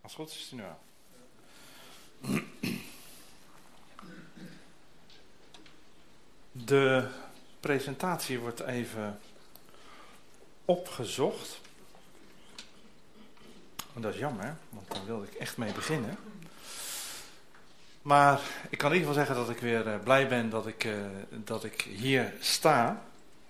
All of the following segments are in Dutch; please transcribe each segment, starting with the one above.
Als het goed is het nu aan. De presentatie wordt even opgezocht. En dat is jammer, want daar wilde ik echt mee beginnen. Maar ik kan in ieder geval zeggen dat ik weer blij ben dat ik hier sta.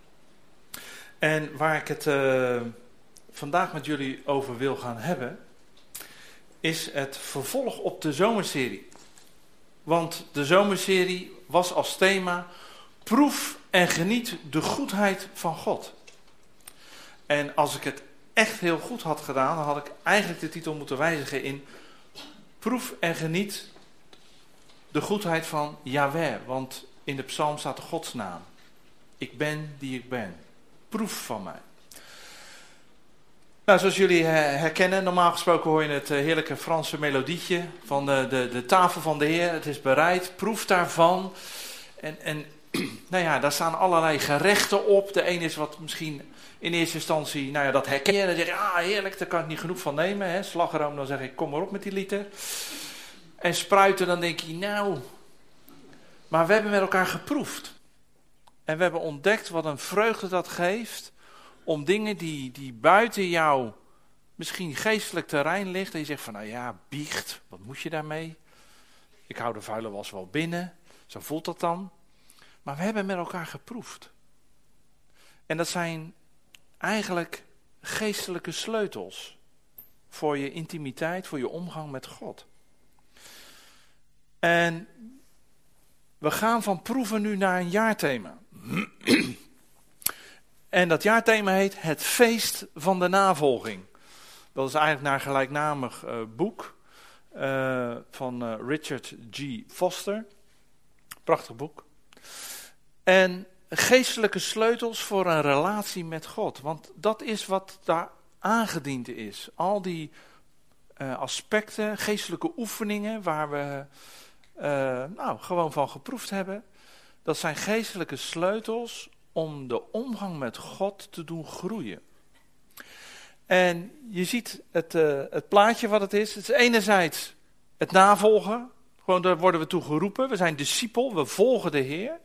En waar ik het vandaag met jullie over wil gaan hebben, is het vervolg op de zomerserie. Want de zomerserie was als thema: proef en geniet de goedheid van God. En als ik het echt heel goed had gedaan, dan had ik eigenlijk de titel moeten wijzigen in: proef en geniet de goedheid van Yahweh. Want in de psalm staat de Godsnaam. Ik ben die ik ben. Proef van mij. Nou, zoals jullie herkennen, normaal gesproken hoor je het heerlijke Franse melodietje van de tafel van de Heer. Het is bereid, proef daarvan. En nou ja, daar staan allerlei gerechten op. De een is wat misschien in eerste instantie, nou ja, dat herken je. Dan zeg je, heerlijk, daar kan ik niet genoeg van nemen. Hè. Slagroom, dan zeg ik, kom maar op met die liter. En spruiten, dan denk je, nou. Maar we hebben met elkaar geproefd. En we hebben ontdekt wat een vreugde dat geeft om dingen die buiten jou misschien geestelijk terrein ligt. En je zegt van, nou ja, biecht, wat moet je daarmee? Ik hou de vuile was wel binnen, zo voelt dat dan. Maar we hebben met elkaar geproefd. En dat zijn eigenlijk geestelijke sleutels voor je intimiteit, voor je omgang met God. En we gaan van proeven nu naar een jaarthema. En dat jaarthema heet Het Feest van de Navolging. Dat is eigenlijk naar een gelijknamig boek van Richard G. Foster. Prachtig boek. En geestelijke sleutels voor een relatie met God. Want dat is wat daar aangediend is. Al die aspecten, geestelijke oefeningen waar we gewoon van geproefd hebben. Dat zijn geestelijke sleutels om de omgang met God te doen groeien. En je ziet het plaatje wat het is. Het is enerzijds het navolgen. Gewoon daar worden we toe geroepen. We zijn discipel, we volgen de Heer.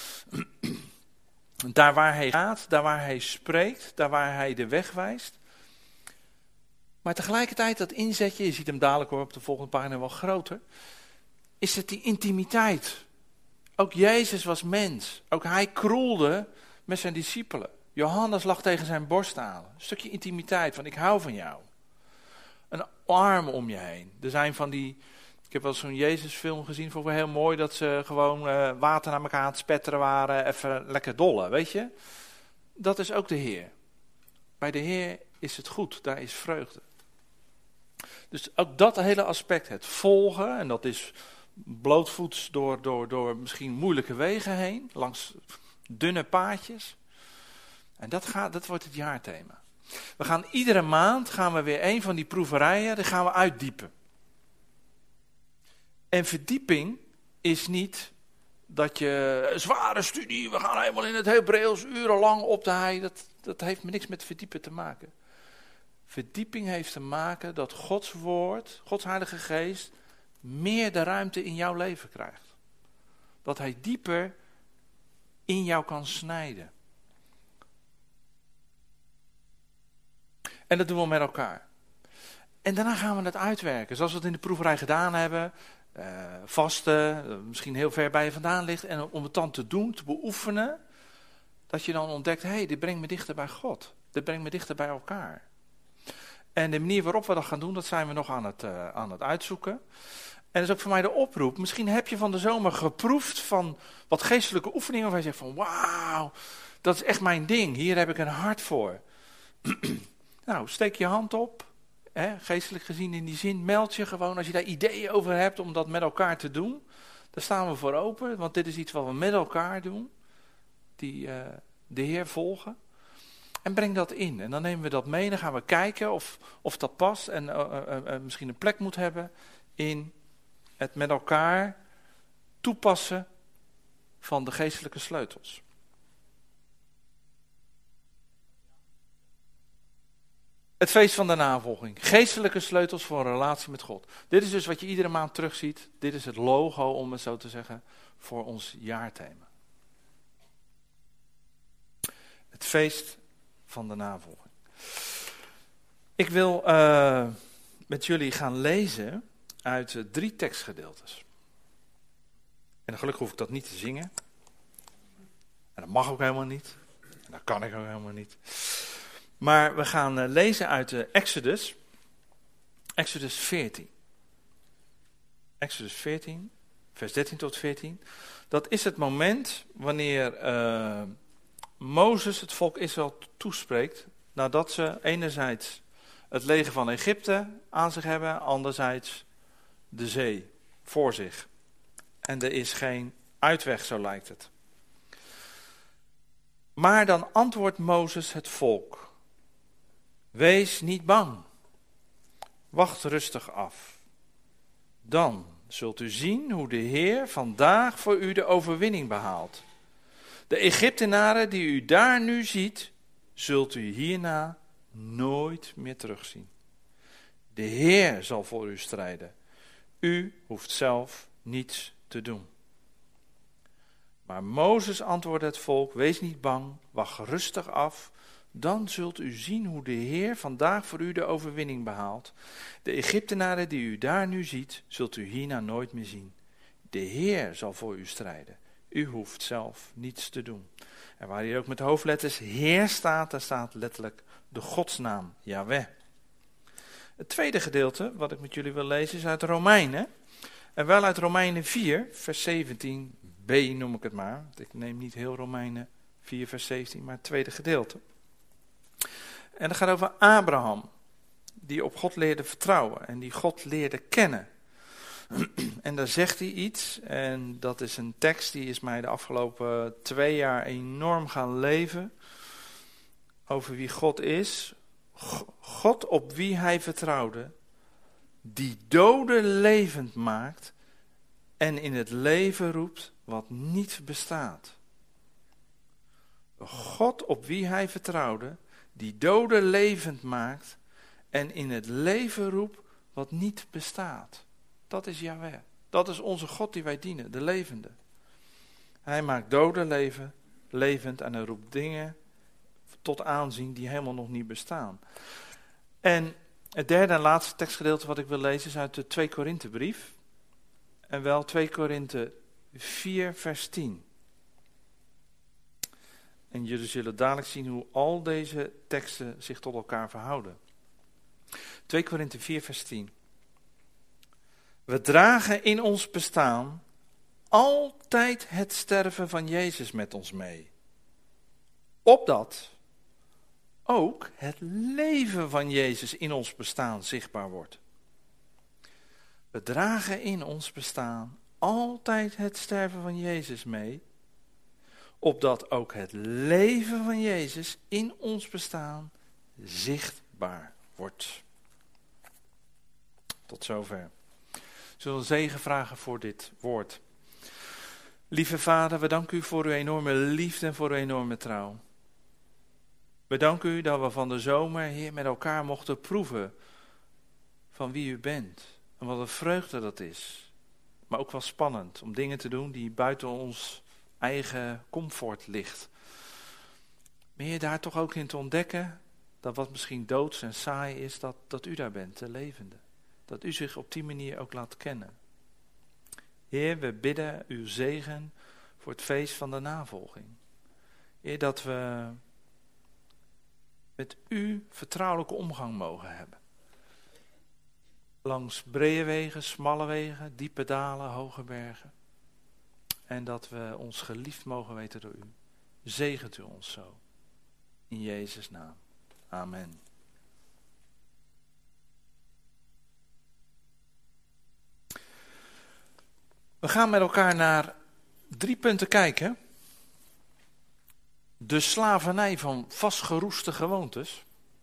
Daar waar hij gaat, daar waar hij spreekt, daar waar hij de weg wijst. Maar tegelijkertijd dat inzetje, je ziet hem dadelijk op de volgende pagina wel groter, is het die intimiteit. Ook Jezus was mens. Ook hij kroelde met zijn discipelen. Johannes lag tegen zijn borst aan. Een stukje intimiteit van ik hou van jou. Een arm om je heen. Er zijn van die, ik heb wel zo'n Jezus-film gezien, vond ik wel heel mooi, dat ze gewoon water naar elkaar aan het spetteren waren, even lekker dolle, weet je. Dat is ook de Heer. Bij de Heer is het goed, daar is vreugde. Dus ook dat hele aspect, het volgen, en dat is blootvoets door misschien moeilijke wegen heen, langs dunne paadjes. En dat wordt het jaarthema. We gaan iedere maand weer een van die proeverijen, die gaan we uitdiepen. En verdieping is niet dat je een zware studie, we gaan helemaal in het Hebreeuws urenlang op de hei. Dat heeft me niks met verdiepen te maken. Verdieping heeft te maken dat Gods woord, Gods Heilige Geest, meer de ruimte in jouw leven krijgt. Dat hij dieper in jou kan snijden. En dat doen we met elkaar. En daarna gaan we het uitwerken, zoals we het in de proeverij gedaan hebben. Vasten, misschien heel ver bij je vandaan ligt. En om het dan te doen, te beoefenen, dat je dan ontdekt, dit brengt me dichter bij God. Dit brengt me dichter bij elkaar. En de manier waarop we dat gaan doen, dat zijn we nog aan het uitzoeken. En dat is ook voor mij de oproep. Misschien heb je van de zomer geproefd van wat geestelijke oefeningen, waar je zegt van wauw, dat is echt mijn ding. Hier heb ik een hart voor. Nou, steek je hand op. Geestelijk gezien in die zin, meld je gewoon als je daar ideeën over hebt om dat met elkaar te doen. Daar staan we voor open, want dit is iets wat we met elkaar doen. Die de Heer volgen. En breng dat in. En dan nemen we dat mee. Dan gaan we kijken of dat past. En misschien een plek moet hebben in het met elkaar toepassen van de geestelijke sleutels. Het feest van de navolging. Geestelijke sleutels voor een relatie met God. Dit is dus wat je iedere maand terugziet. Dit is het logo, om het zo te zeggen, voor ons jaarthema. Het feest van de navolging. Ik wil met jullie gaan lezen uit 3 tekstgedeeltes. En gelukkig hoef ik dat niet te zingen. En dat mag ook helemaal niet. En dat kan ik ook helemaal niet. Maar we gaan lezen uit Exodus. Exodus 14. Exodus 14, vers 13 tot 14. Dat is het moment wanneer Mozes het volk Israël toespreekt. Nadat ze enerzijds het leger van Egypte aan zich hebben. Anderzijds de zee voor zich. En er is geen uitweg, zo lijkt het. Maar dan antwoordt Mozes het volk. Wees niet bang. Wacht rustig af. Dan zult u zien hoe de Heer vandaag voor u de overwinning behaalt. De Egyptenaren die u daar nu ziet, zult u hierna nooit meer terugzien. De Heer zal voor u strijden. U hoeft zelf niets te doen. Maar Mozes antwoordde het volk, wees niet bang, wacht rustig af. Dan zult u zien hoe de Heer vandaag voor u de overwinning behaalt. De Egyptenaren die u daar nu ziet, zult u hierna nooit meer zien. De Heer zal voor u strijden. U hoeft zelf niets te doen. En waar hier ook met hoofdletters Heer staat, daar staat letterlijk de godsnaam, Yahweh. Het tweede gedeelte wat ik met jullie wil lezen is uit Romeinen. En wel uit Romeinen 4, vers 17b noem ik het maar. Ik neem niet heel Romeinen 4, vers 17, maar het tweede gedeelte. En dat gaat over Abraham, die op God leerde vertrouwen en die God leerde kennen. En daar zegt hij iets, en dat is een tekst die is mij de afgelopen 2 jaar enorm gaan leven. Over wie God is. God op wie hij vertrouwde, die doden levend maakt en in het leven roept wat niet bestaat. God op wie hij vertrouwde, die doden levend maakt en in het leven roept wat niet bestaat. Dat is Yahweh. Dat is onze God die wij dienen, de levende. Hij maakt doden levend en hij roept dingen tot aanzien die helemaal nog niet bestaan. En het derde en laatste tekstgedeelte wat ik wil lezen is uit de 2 Korinthebrief. En wel 2 Korinthe 4 vers 10. En jullie zullen dadelijk zien hoe al deze teksten zich tot elkaar verhouden. 2 Korinthe 4 vers 10. We dragen in ons bestaan altijd het sterven van Jezus met ons mee. Opdat ook het leven van Jezus in ons bestaan zichtbaar wordt. We dragen in ons bestaan altijd het sterven van Jezus mee, opdat ook het leven van Jezus in ons bestaan zichtbaar wordt. Tot zover. Zullen we zegen vragen voor dit woord. Lieve Vader, we danken u voor uw enorme liefde en voor uw enorme trouw. We danken u dat we van de zomer, Heer, met elkaar mochten proeven van wie u bent. En wat een vreugde dat is. Maar ook wel spannend om dingen te doen die buiten ons eigen comfort ligt. Maar Heer, daar toch ook in te ontdekken dat wat misschien doods en saai is, dat u daar bent, de levende. Dat u zich op die manier ook laat kennen. Heer, we bidden uw zegen voor het feest van de navolging. Heer, dat we met u vertrouwelijke omgang mogen hebben. Langs brede wegen, smalle wegen, diepe dalen, hoge bergen. En dat we ons geliefd mogen weten door u. Zegent u ons zo. In Jezus' naam. Amen. We gaan met elkaar naar 3 punten kijken. De slavernij van vastgeroeste gewoontes.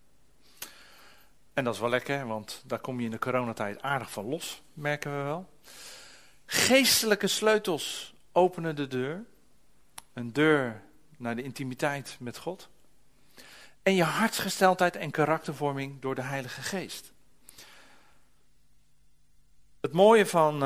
En dat is wel lekker, want daar kom je in de coronatijd aardig van los, merken we wel. Geestelijke sleutels openen de deur. Een deur naar de intimiteit met God. en je hartsgesteldheid en karaktervorming door de Heilige Geest. Het mooie van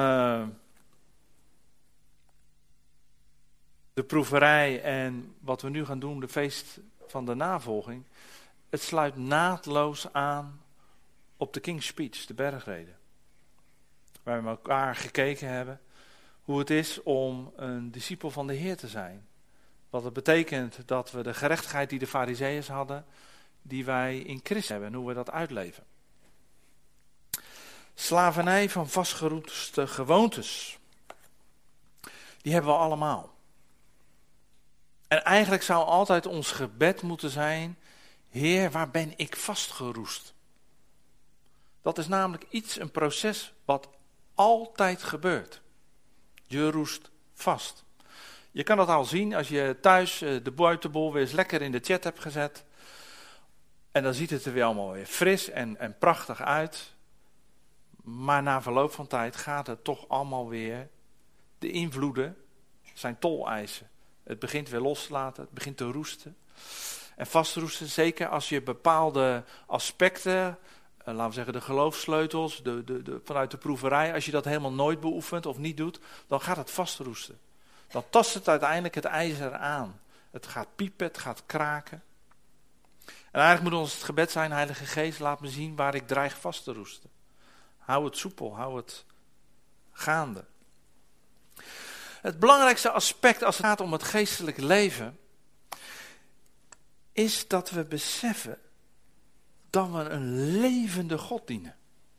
de proeverij en wat we nu gaan doen, de feest van de navolging, het sluit naadloos aan op de King's Speech, de bergrede. Waar we met elkaar gekeken hebben hoe het is om een discipel van de Heer te zijn. Wat het betekent dat we de gerechtigheid die de Farizeeërs hadden, die wij in Christus hebben en hoe we dat uitleven. Slavernij van vastgeroeste gewoontes. Die hebben we allemaal. En eigenlijk zou altijd ons gebed moeten zijn: Heer, waar ben ik vastgeroest? Dat is namelijk een proces wat altijd gebeurt. Je roest vast. Je kan dat al zien als je thuis de buitenbol weer eens lekker in de chat hebt gezet. En dan ziet het er weer allemaal weer fris en prachtig uit. Maar na verloop van tijd gaat het toch allemaal weer, de invloeden zijn toleisen. Het begint weer los te laten, het begint te roesten. En vastroesten, zeker als je bepaalde aspecten, laten we zeggen de geloofssleutels, vanuit de proeverij, als je dat helemaal nooit beoefent of niet doet, dan gaat het vastroesten. Dan tast het uiteindelijk het ijzer aan. Het gaat piepen, het gaat kraken. En eigenlijk moet ons het gebed zijn: Heilige Geest, laat me zien waar ik dreig vast te roesten. Hou het soepel, hou het gaande. Het belangrijkste aspect als het gaat om het geestelijk leven is dat we beseffen dat we een levende God dienen.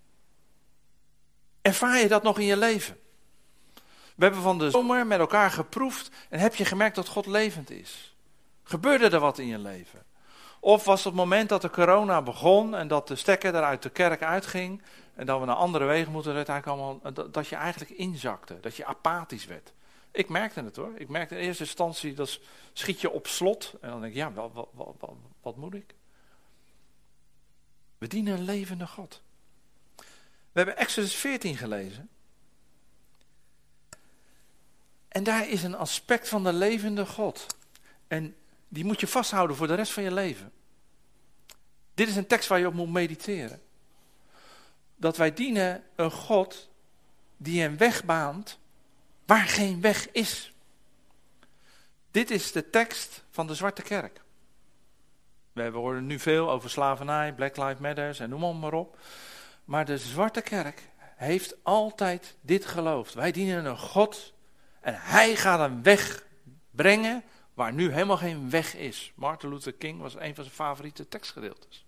Ervaar je dat nog in je leven? We hebben van de zomer met elkaar geproefd en heb je gemerkt dat God levend is? Gebeurde er wat in je leven? Of was het op het moment dat de corona begon en dat de stekker er uit de kerk uitging en dat we naar andere wegen moeten, dat je eigenlijk inzakte, dat je apathisch werd? Ik merkte het hoor. Ik merkte in eerste instantie, dat schiet je op slot en dan denk ik, ja, wat moet ik? We dienen een levende God. We hebben Exodus 14 gelezen. En daar is een aspect van de levende God. En die moet je vasthouden voor de rest van je leven. Dit is een tekst waar je op moet mediteren. Dat wij dienen een God die een weg baant waar geen weg is. Dit is de tekst van de Zwarte Kerk. We horen nu veel over slavernij, Black Lives Matter en noem maar op. Maar de Zwarte Kerk heeft altijd dit geloofd. Wij dienen een God en hij gaat een weg brengen waar nu helemaal geen weg is. Martin Luther King was een van zijn favoriete tekstgedeeltes.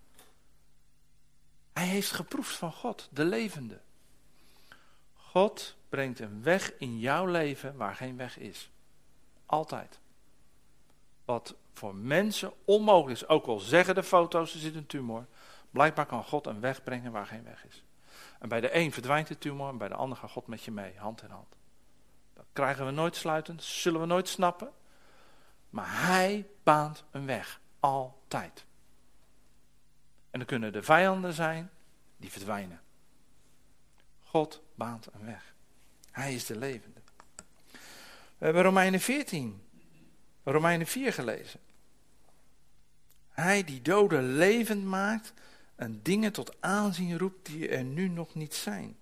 Hij heeft geproefd van God, de levende. God brengt een weg in jouw leven waar geen weg is. Altijd. Wat voor mensen onmogelijk is, ook al zeggen de foto's, er zit een tumor. Blijkbaar kan God een weg brengen waar geen weg is. En bij de een verdwijnt de tumor en bij de ander gaat God met je mee, hand in hand. Dat krijgen we nooit sluitend, zullen we nooit snappen. Maar hij baant een weg, altijd. En dan kunnen de vijanden zijn, die verdwijnen. God baant een weg. Hij is de levende. We hebben Romeinen 4 gelezen. Hij die doden levend maakt en dingen tot aanzien roept die er nu nog niet zijn.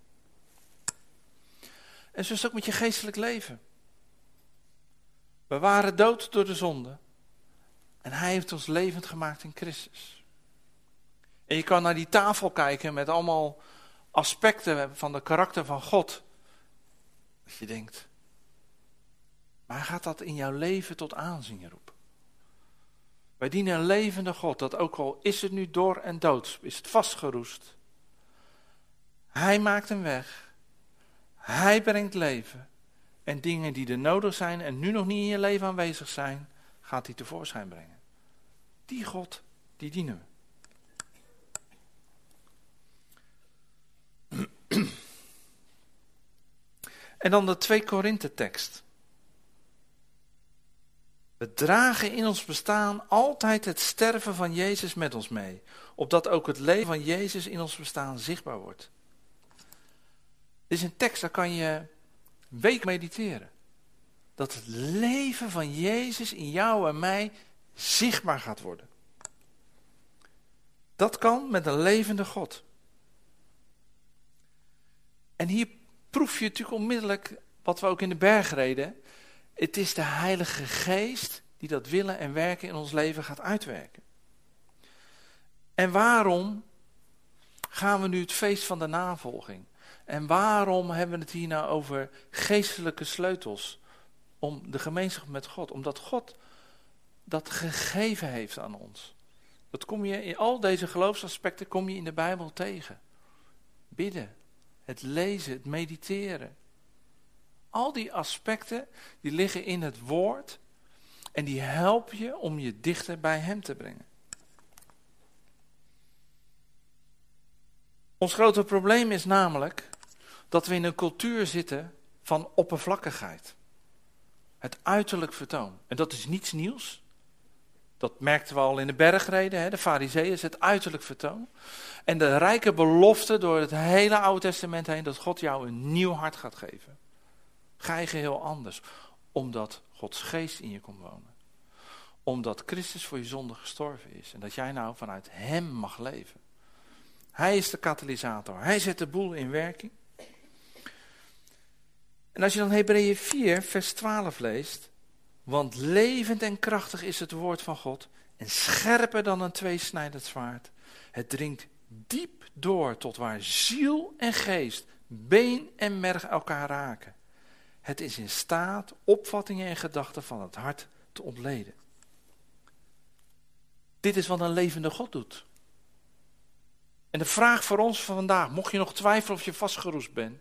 En zo is het ook met je geestelijk leven. We waren dood door de zonde. En hij heeft ons levend gemaakt in Christus. En je kan naar die tafel kijken met allemaal aspecten van de karakter van God. Dat je denkt, maar gaat dat in jouw leven tot aanzien roepen? Wij dienen een levende God, dat ook al is het nu dor en dood, is het vastgeroest. Hij maakt een weg. Hij brengt leven. En dingen die er nodig zijn en nu nog niet in je leven aanwezig zijn, gaat hij tevoorschijn brengen. Die God, die dienen we. En dan de 2 Korinthe tekst. We dragen in ons bestaan altijd het sterven van Jezus met ons mee, opdat ook het leven van Jezus in ons bestaan zichtbaar wordt. Dit is een tekst, daar kan je een week mediteren. Dat het leven van Jezus in jou en mij zichtbaar gaat worden. Dat kan met een levende God. En hier proef je natuurlijk onmiddellijk wat we ook in de bergreden. Het is de Heilige Geest die dat willen en werken in ons leven gaat uitwerken. En waarom gaan we nu het feest van de navolging? En waarom hebben we het hier nou over geestelijke sleutels? Om de gemeenschap met God. Omdat God dat gegeven heeft aan ons. Dat kom je in al deze geloofsaspecten kom je in de Bijbel tegen. Bidden, het lezen, het mediteren. Al die aspecten die liggen in het woord. En die helpen je om je dichter bij hem te brengen. Ons grote probleem is namelijk dat we in een cultuur zitten van oppervlakkigheid. Het uiterlijk vertoon. En dat is niets nieuws. Dat merkten we al in de bergreden, de Farizeeërs, het uiterlijk vertoon. En de rijke belofte door het hele Oude Testament heen dat God jou een nieuw hart gaat geven. Ga je geheel anders, omdat Gods geest in je komt wonen. Omdat Christus voor je zonde gestorven is en dat jij nou vanuit hem mag leven. Hij is de katalysator, hij zet de boel in werking. En als je dan Hebreeën 4 vers 12 leest, want levend en krachtig is het woord van God en scherper dan een tweesnijdend zwaard. Het dringt diep door tot waar ziel en geest, been en merg elkaar raken. Het is in staat opvattingen en gedachten van het hart te ontleden. Dit is wat een levende God doet. En de vraag voor ons van vandaag, mocht je nog twijfelen of je vastgeroest bent.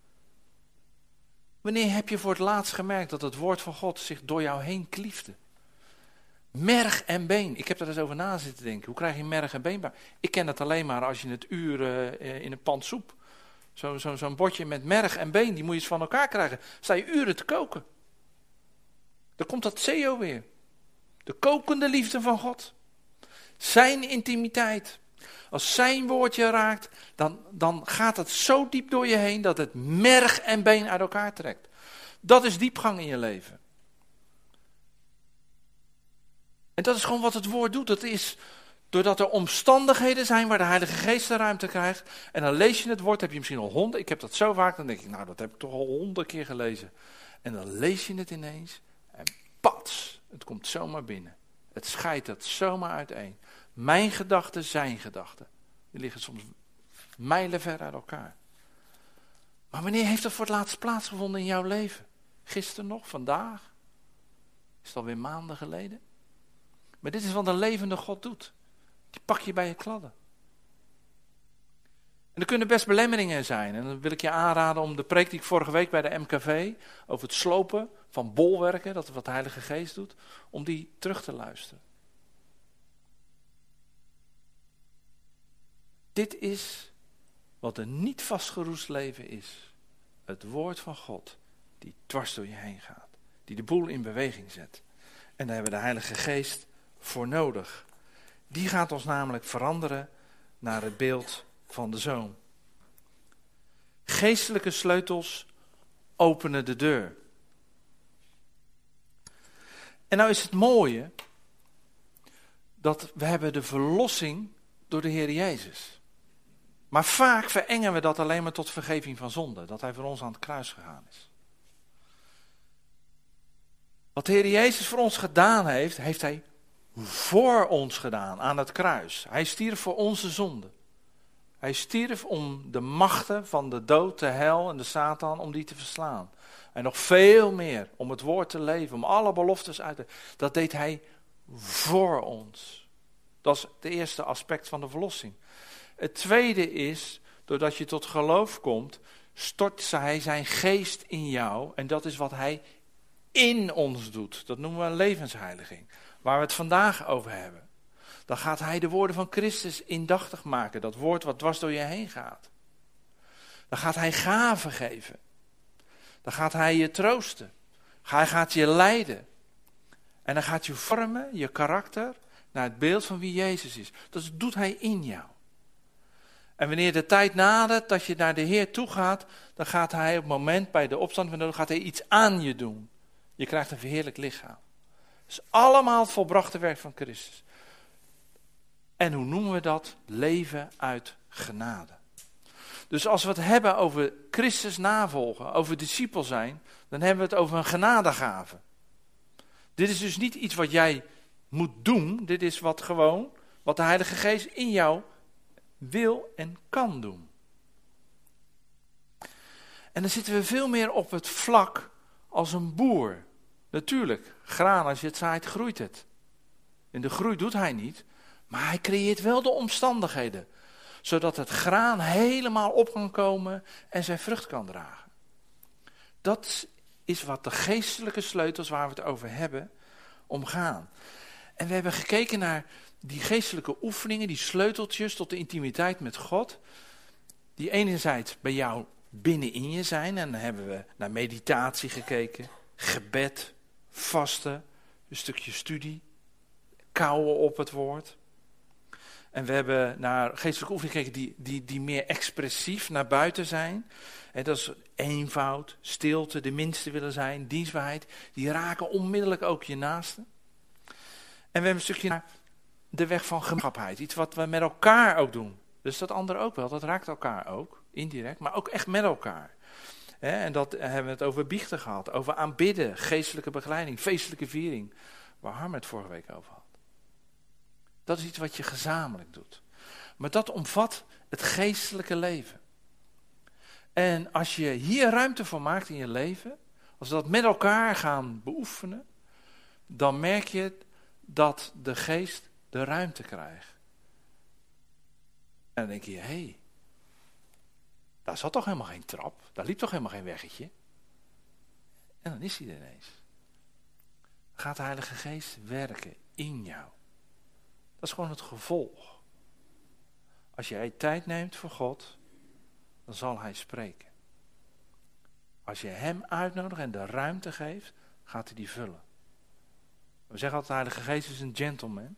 Wanneer heb je voor het laatst gemerkt dat het woord van God zich door jou heen kliefde? Merg en been. Ik heb daar eens over na zitten denken. Hoe krijg je merg en been bij? Ik ken dat alleen maar als je het uren in een pan soep. Zo'n bordje met merg en been, die moet je eens van elkaar krijgen. Sta je uren te koken. Dan komt dat CEO weer. De kokende liefde van God. Zijn intimiteit. Als zijn woordje raakt, dan gaat het zo diep door je heen dat het merg en been uit elkaar trekt. Dat is diepgang in je leven. En dat is gewoon wat het woord doet. Dat is doordat er omstandigheden zijn waar de Heilige Geest de ruimte krijgt. En dan lees je het woord, heb je misschien al 100. Ik heb dat zo vaak, dan denk ik, nou dat heb ik toch al 100 keer gelezen. En dan lees je het ineens en pats, het komt zomaar binnen. Het scheidt het zomaar uiteen. Mijn gedachten, zijn gedachten. Die liggen soms mijlenver uit elkaar. Maar wanneer heeft dat voor het laatst plaatsgevonden in jouw leven? Gisteren nog? Vandaag? Is het alweer maanden geleden? Maar dit is wat een levende God doet. Die pak je bij je kladden. En er kunnen best belemmeringen zijn. En dan wil ik je aanraden om de preek die ik vorige week bij de MKV... over het slopen van bolwerken, dat is wat de Heilige Geest doet... om die terug te luisteren. Dit is wat een niet vastgeroest leven is. Het woord van God die dwars door je heen gaat. Die de boel in beweging zet. En daar hebben we de Heilige Geest voor nodig. Die gaat ons namelijk veranderen naar het beeld van de Zoon. Geestelijke sleutels openen de deur. En nou is het mooie dat we hebben de verlossing door de Heer Jezus. Maar vaak verengen we dat alleen maar tot vergeving van zonde. Dat hij voor ons aan het kruis gegaan is. Wat de Heer Jezus voor ons gedaan heeft, heeft hij voor ons gedaan aan het kruis. Hij stierf voor onze zonde. Hij stierf om de machten van de dood, de hel en de Satan, om die te verslaan. En nog veel meer, om het woord te leven, om alle beloftes uit te... Dat deed hij voor ons. Dat is het eerste aspect van de verlossing. Het tweede is, doordat je tot geloof komt, stort hij zijn geest in jou. En dat is wat hij in ons doet. Dat noemen we een levensheiliging. Waar we het vandaag over hebben. Dan gaat hij de woorden van Christus indachtig maken. Dat woord wat dwars door je heen gaat. Dan gaat hij gaven geven. Dan gaat hij je troosten. Hij gaat je leiden. En dan gaat je vormen, je karakter, naar het beeld van wie Jezus is. Dat doet hij in jou. En wanneer de tijd nadert dat je naar de Heer toe gaat, dan gaat hij op het moment bij de opstand van de dood, gaat hij iets aan je doen. Je krijgt een verheerlijk lichaam. Het is allemaal het volbrachte werk van Christus. En hoe noemen we dat? Leven uit genade. Dus als we het hebben over Christus navolgen, over discipel zijn, dan hebben we het over een genadegave. Dit is dus niet iets wat jij moet doen, dit is wat de Heilige Geest in jou wil en kan doen. En dan zitten we veel meer op het vlak als een boer. Natuurlijk, graan als je het zaait, groeit het. En de groei doet hij niet, maar hij creëert wel de omstandigheden. Zodat het graan helemaal op kan komen en zijn vrucht kan dragen. Dat is wat de geestelijke sleutels waar we het over hebben, omgaan. En we hebben gekeken naar die geestelijke oefeningen, die sleuteltjes tot de intimiteit met God. Die enerzijds bij jou binnenin je zijn. En dan hebben we naar meditatie gekeken, gebed, vasten, een stukje studie, kauwen op het woord. En we hebben naar geestelijke oefeningen gekeken die meer expressief naar buiten zijn. En dat is eenvoud, stilte, de minste willen zijn, dienstbaarheid. Die raken onmiddellijk ook je naasten. En we hebben een stukje naar de weg van gemeenschapheid. Iets wat we met elkaar ook doen. Dus dat andere ook wel, dat raakt elkaar ook, indirect, maar ook echt met elkaar. En dat hebben we het over biechten gehad, over aanbidden, geestelijke begeleiding, feestelijke viering. Waar Harm het vorige week over had. Dat is iets wat je gezamenlijk doet. Maar dat omvat het geestelijke leven. En als je hier ruimte voor maakt in je leven, als we dat met elkaar gaan beoefenen, dan merk je dat de geest de ruimte krijgt. En dan denk je, hé, daar zat toch helemaal geen trap, daar liep toch helemaal geen weggetje. En dan is hij er ineens. Dan gaat de Heilige Geest werken in jou. Dat is gewoon het gevolg. Als jij tijd neemt voor God, dan zal hij spreken. Als je hem uitnodigt en de ruimte geeft, gaat hij die vullen. We zeggen altijd, de Heilige Geest is een gentleman.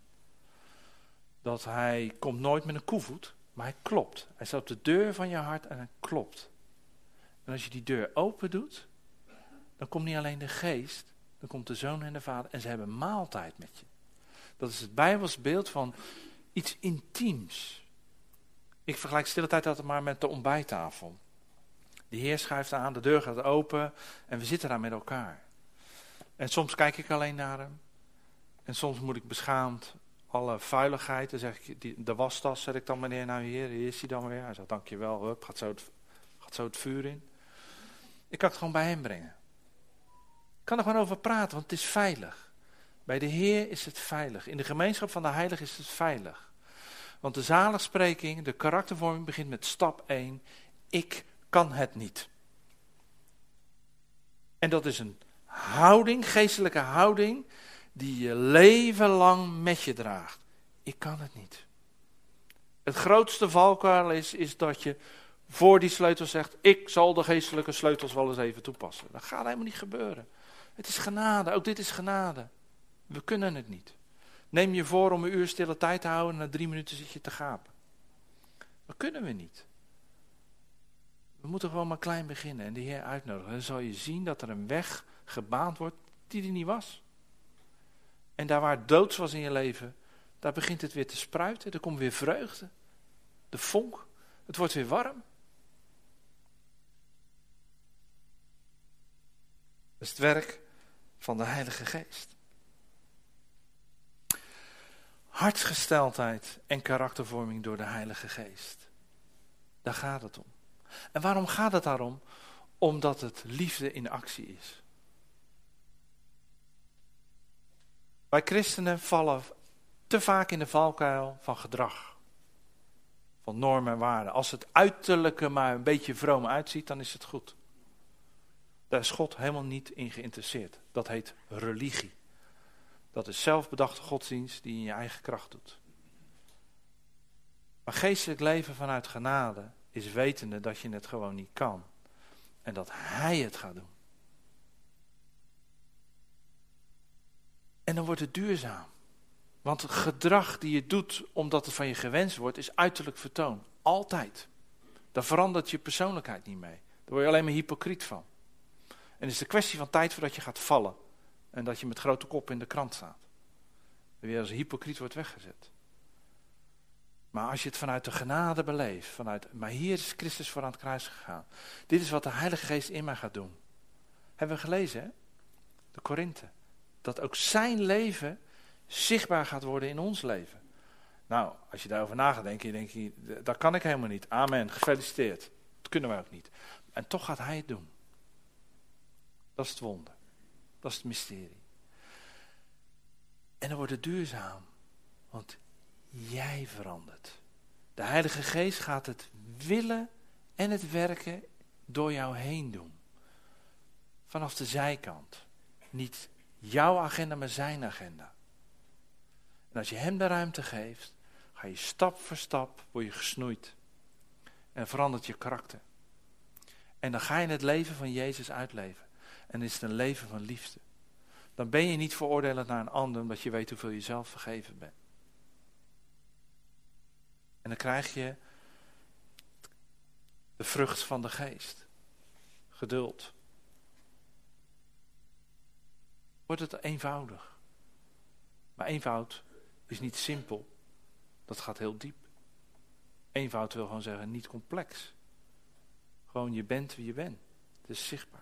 Dat hij komt nooit met een koevoet, maar hij klopt. Hij staat op de deur van je hart en hij klopt. En als je die deur open doet, dan komt niet alleen de Geest, dan komt de Zoon en de Vader en ze hebben maaltijd met je. Dat is het Bijbels beeld van iets intiems. Ik vergelijk stille tijd altijd maar met de ontbijttafel. De Heer schuift aan, de deur gaat open en we zitten daar met elkaar. En soms kijk ik alleen naar hem. En soms moet ik beschaamd alle vuiligheid, dan zeg ik, de wastas, zeg ik dan, meneer, nou hier is hij dan weer. Hij zegt, dankjewel, hup, gaat zo het vuur in. Ik kan het gewoon bij hem brengen. Ik kan er gewoon over praten, want het is veilig. Bij de Heer is het veilig. In de gemeenschap van de Heiligen is het veilig. Want de zaligspreking, de karaktervorming begint met stap 1. Ik kan het niet. En dat is een houding, geestelijke houding, die je leven lang met je draagt. Ik kan het niet. Het grootste valkuil is dat je voor die sleutel zegt, ik zal de geestelijke sleutels wel eens even toepassen. Dat gaat helemaal niet gebeuren. Het is genade, ook dit is genade. We kunnen het niet. Neem je voor om een uur stille tijd te houden en na 3 minuten zit je te gapen. Dat kunnen we niet. We moeten gewoon maar klein beginnen en de Heer uitnodigen. Dan zal je zien dat er een weg gebaand wordt die er niet was. En daar waar het doods was in je leven, daar begint het weer te spruiten. Er komt weer vreugde. De vonk. Het wordt weer warm. Dat is het werk van de Heilige Geest. Hartsgesteldheid en karaktervorming door de Heilige Geest. Daar gaat het om. En waarom gaat het daarom? Omdat het liefde in actie is. Wij christenen vallen te vaak in de valkuil van gedrag. Van normen en waarden. Als het uiterlijke maar een beetje vroom uitziet, dan is het goed. Daar is God helemaal niet in geïnteresseerd. Dat heet religie. Dat is zelfbedachte godsdienst die je in je eigen kracht doet. Maar geestelijk leven vanuit genade is wetende dat je het gewoon niet kan. En dat hij het gaat doen. En dan wordt het duurzaam. Want het gedrag die je doet omdat het van je gewenst wordt, is uiterlijk vertoon. Altijd. Daar verandert je persoonlijkheid niet mee. Daar word je alleen maar hypocriet van. En het is een kwestie van tijd voordat je gaat vallen. En dat je met grote kop in de krant staat. En weer als een hypocriet wordt weggezet. Maar als je het vanuit de genade beleeft, maar hier is Christus voor aan het kruis gegaan. Dit is wat de Heilige Geest in mij gaat doen. Hebben we gelezen, hè? De Korinthe. Dat ook zijn leven zichtbaar gaat worden in ons leven. Nou, als je daarover na gaat denken, denk je, dat kan ik helemaal niet. Amen, gefeliciteerd. Dat kunnen wij ook niet. En toch gaat hij het doen. Dat is het wonder. Dat is het mysterie. En dan wordt het duurzaam. Want jij verandert. De Heilige Geest gaat het willen en het werken door jou heen doen. Vanaf de zijkant. Niet jouw agenda, maar zijn agenda. En als je hem de ruimte geeft, ga je stap voor stap, word je gesnoeid. En verandert je karakter. En dan ga je het leven van Jezus uitleven. En is het een leven van liefde. Dan ben je niet veroordelend naar een ander, omdat je weet hoeveel je zelf vergeven bent. En dan krijg je de vrucht van de geest. Geduld. Wordt het eenvoudig. Maar eenvoud is niet simpel. Dat gaat heel diep. Eenvoud wil gewoon zeggen niet complex. Gewoon je bent wie je bent. Het is zichtbaar.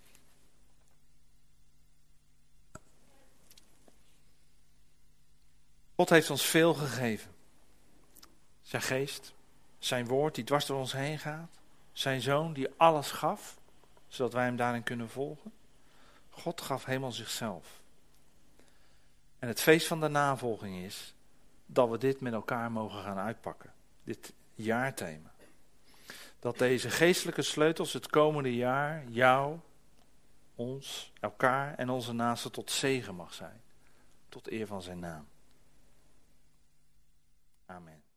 God heeft ons veel gegeven. Zijn geest, zijn woord die dwars door ons heen gaat. Zijn zoon die alles gaf, zodat wij hem daarin kunnen volgen. God gaf helemaal zichzelf. En het feest van de navolging is dat we dit met elkaar mogen gaan uitpakken. Dit jaarthema. Dat deze geestelijke sleutels het komende jaar jou, ons, elkaar en onze naasten tot zegen mag zijn. Tot eer van zijn naam. Amen.